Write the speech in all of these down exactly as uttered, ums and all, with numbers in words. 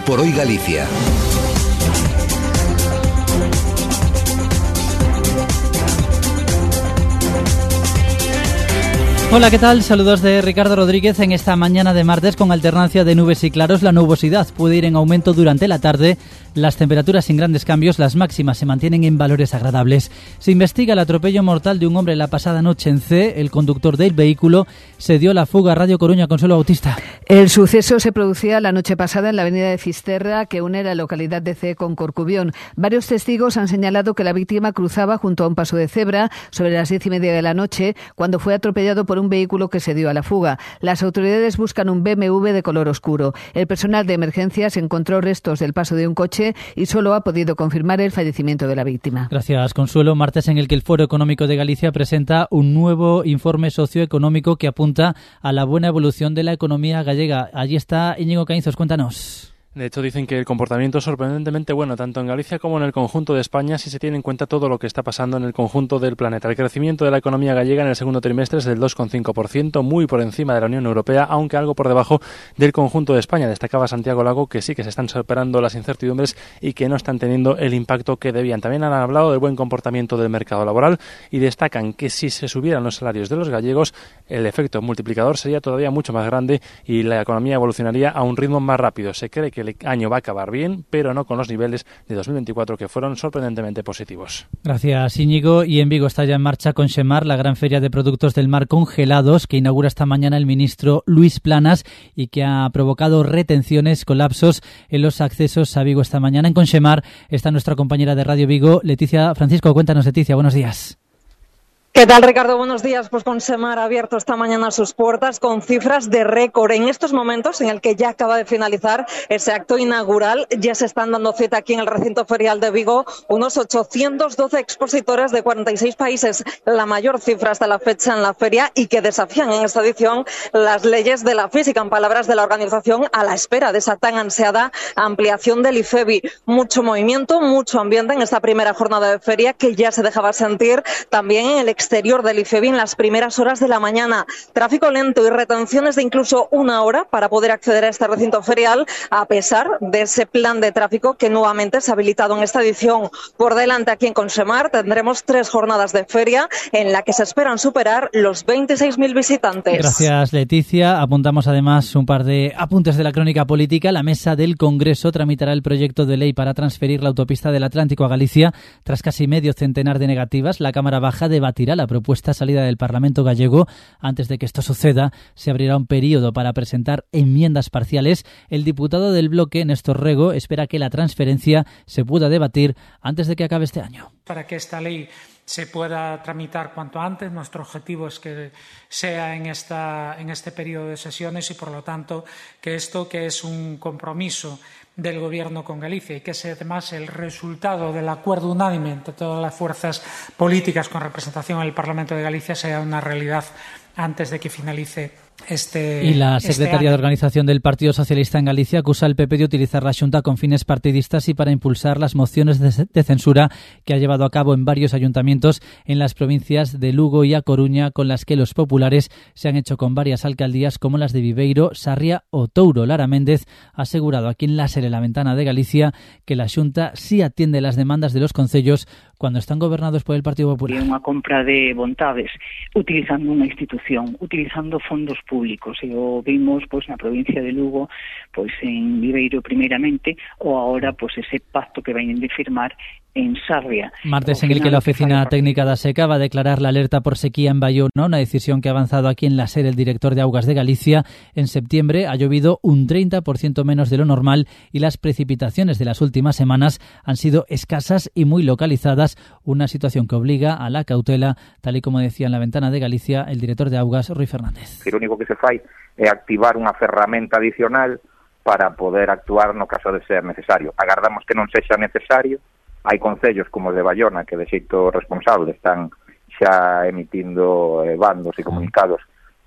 por Hoy Galicia. Hola, ¿qué tal? Saludos de Ricardo Rodríguez en esta mañana de martes con alternancia de nubes y claros. La nubosidad puede ir en aumento durante la tarde. Las temperaturas sin grandes cambios, las máximas se mantienen en valores agradables. Se investiga el atropello mortal de un hombre la pasada noche en C. El conductor del vehículo se dio la fuga. Radio Coruña, Consuelo Bautista. El suceso se producía la noche pasada en la avenida de Fisterra, que une la localidad de C con Corcubión. Varios testigos han señalado que la víctima cruzaba junto a un paso de cebra sobre las diez y media de la noche cuando fue atropellado por un vehículo que se dio a la fuga. Las autoridades buscan un B M W de color oscuro. El personal de emergencias encontró restos del paso de un coche y solo ha podido confirmar el fallecimiento de la víctima. Gracias, Consuelo. Martes en el que el Foro Económico de Galicia presenta un nuevo informe socioeconómico que apunta a la buena evolución de la economía gallega. Allí está Íñigo Caínzos, cuéntanos. De hecho, dicen que el comportamiento es sorprendentemente bueno, tanto en Galicia como en el conjunto de España, si se tiene en cuenta todo lo que está pasando en el conjunto del planeta. El crecimiento de la economía gallega en el segundo trimestre es del dos coma cinco por ciento, muy por encima de la Unión Europea, aunque algo por debajo del conjunto de España. Destacaba Santiago Lago que sí que se están superando las incertidumbres y que no están teniendo el impacto que debían. También han hablado del buen comportamiento del mercado laboral y destacan que si se subieran los salarios de los gallegos, el efecto multiplicador sería todavía mucho más grande y la economía evolucionaría a un ritmo más rápido. Se cree que el año va a acabar bien, pero no con los niveles de dos mil veinticuatro que fueron sorprendentemente positivos. Gracias, Íñigo. Y en Vigo está ya en marcha Conxemar, la gran feria de productos del mar congelados que inaugura esta mañana el ministro Luis Planas y que ha provocado retenciones, colapsos en los accesos a Vigo esta mañana. En Conxemar está nuestra compañera de Radio Vigo, Leticia Francisco. Cuéntanos, Leticia, buenos días. ¿Qué tal, Ricardo? Buenos días. Pues Conxemar ha abierto esta mañana sus puertas con cifras de récord. En estos momentos en el que ya acaba de finalizar ese acto inaugural, ya se están dando cita aquí en el recinto ferial de Vigo unos ochocientos doce expositores de cuarenta y seis países, la mayor cifra hasta la fecha en la feria y que desafían en esta edición las leyes de la física, en palabras de la organización, a la espera de esa tan ansiada ampliación del IFEBI. Mucho movimiento, mucho ambiente en esta primera jornada de feria que ya se dejaba sentir también en el exterior del IFEBI en las primeras horas de la mañana. Tráfico lento y retenciones de incluso una hora para poder acceder a este recinto ferial, a pesar de ese plan de tráfico que nuevamente se ha habilitado en esta edición. Por delante, aquí en Conxemar, tendremos tres jornadas de feria en la que se esperan superar los veintiséis mil visitantes. Gracias, Leticia. Apuntamos además un par de apuntes de la crónica política. La mesa del Congreso tramitará el proyecto de ley para transferir la autopista del Atlántico a Galicia. Tras casi medio centenar de negativas, la Cámara Baja debatirá la propuesta salida del Parlamento gallego. Antes de que esto suceda, se abrirá un periodo para presentar enmiendas parciales. El diputado del bloque, Néstor Rego, espera que la transferencia se pueda debatir antes de que acabe este año. Para que esta ley se pueda tramitar cuanto antes, nuestro objetivo es que sea en, esta, en este periodo de sesiones y, por lo tanto, que esto, que es un compromiso del Gobierno con Galicia y que es además el resultado del acuerdo unánime entre todas las fuerzas políticas con representación en el Parlamento de Galicia, sea una realidad antes de que finalice este Y la secretaria este de Organización del Partido Socialista en Galicia acusa al P P de utilizar la Xunta con fines partidistas y para impulsar las mociones de, de censura que ha llevado a cabo en varios ayuntamientos en las provincias de Lugo y A Coruña, con las que los populares se han hecho con varias alcaldías como las de Viveiro, Sarria o Touro. Lara Méndez ha asegurado aquí en la Sere La Ventana de Galicia que la Xunta sí atiende las demandas de los concellos cuando están gobernados por el Partido Popular. Unha compra de vontades utilizando unha institución, utilizando fondos públicos, e o vimos pois na provincia de Lugo, pois en Viveiro primeiramente, ou agora pois ese pacto que vayan de firmar en Sarria. Martes en el que la Oficina Técnica da Seca va a declarar la alerta por sequía en Bayona, una decisión que ha avanzado aquí en la Sere el director de Augas de Galicia. En septiembre ha llovido un treinta por ciento menos de lo normal y las precipitaciones de las últimas semanas han sido escasas y muy localizadas, una situación que obliga a la cautela, tal y como decía en La Ventana de Galicia el director de Augas, Rui Fernández. O único que se fai é activar unha ferramenta adicional para poder actuar no caso de ser necesario. Agardamos que non sexa necesario. Hai concellos como os de Bayona que de xeito responsable están xa emitindo eh, bandos e comunicados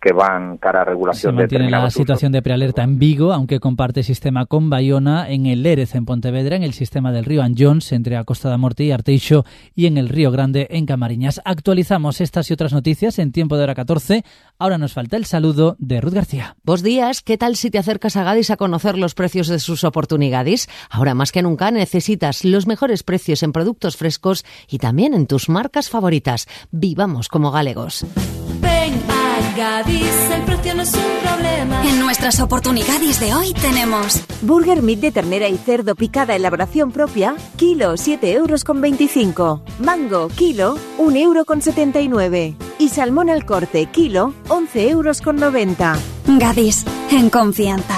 que van cara a regulación. Se mantiene de la usos. situación de prealerta en Vigo, aunque comparte sistema con Bayona, en el Lérez en Pontevedra, en el sistema del río Anllóns entre a Costa da Morte y Arteixo y en el Río Grande en Camariñas. Actualizamos estas y otras noticias en tiempo de hora catorce. Ahora nos falta el saludo de Ruth García. Buenos días, ¿qué tal si te acercas a Gadis a conocer los precios de sus oportunidades? Ahora más que nunca necesitas los mejores precios en productos frescos y también en tus marcas favoritas. Vivamos como galegos. Ven a Gadis, el precio no es un problema. En nuestras oportunidades de hoy tenemos Burger Meat de ternera y cerdo picada elaboración propia, kilo siete euros con veinticinco. Mango, kilo un euro con setenta y nueve. Y salmón al corte, kilo once euros con noventa. Gadis, en confianza.